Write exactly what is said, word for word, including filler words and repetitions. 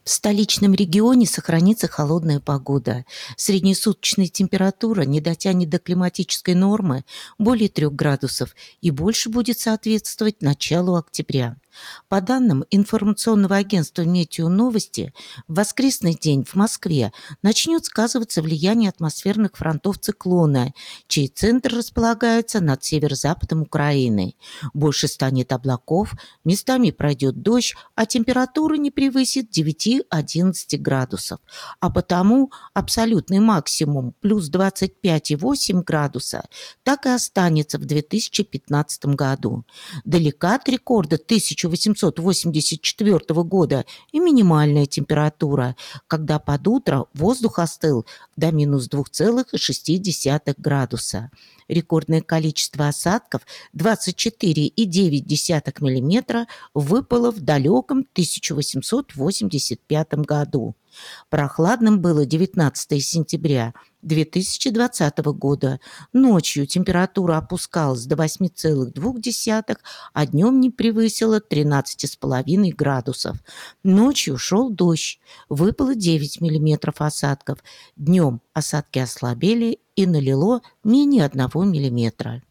В столичном регионе сохранится холодная погода. Среднесуточная температура не дотянет до климатической нормы более трёх градусов и больше будет соответствовать началу октября. По данным информационного агентства «Метеоновости», в воскресный день в Москве начнет сказываться влияние атмосферных фронтов циклона, чей центр располагается над северо-западом Украины. Больше станет облаков, местами пройдет дождь, а температура не превысит девяти-одиннадцати градусов. А потому абсолютный максимум плюс двадцать пять и восемь градуса так и останется в две тысячи пятнадцатом году. Далека от рекорда тысяча восемьсот восемьдесят четвёртого года и минимальная температура, когда под утро воздух остыл до минус двух целых шести десятых градуса. Рекордное количество осадков двадцать четыре и девять десятых миллиметра выпало в далеком тысяча восемьсот восемьдесят пятом году. Прохладным было девятнадцатого сентября две тысячи двадцатого года. Ночью температура опускалась до восьми целых двух десятых, а днем не превысила тринадцати с половиной градусов. Ночью шел дождь, выпало девять миллиметров осадков. Днем осадки ослабели и налило менее одного миллиметра.